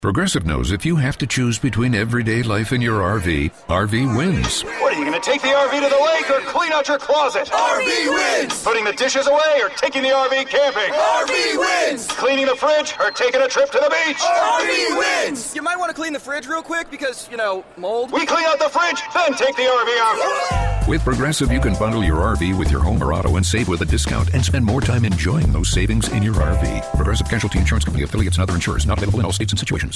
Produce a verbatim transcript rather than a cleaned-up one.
Progressive knows if you have to choose between everyday life and your R V, R V wins. What, are you going to take the R V to the lake or clean out your closet? R V wins! Putting the dishes away or taking the R V camping? R V wins! Cleaning the fridge or taking a trip to the beach? R V wins! You might want to clean the fridge real quick because, you know, mold. We clean out the fridge, then take the R V out. With Progressive, you can bundle your R V with your home or auto and save with a discount and spend more time enjoying those savings in your R V. Progressive Casualty Insurance Company affiliates and other insurers not available in all states and situations.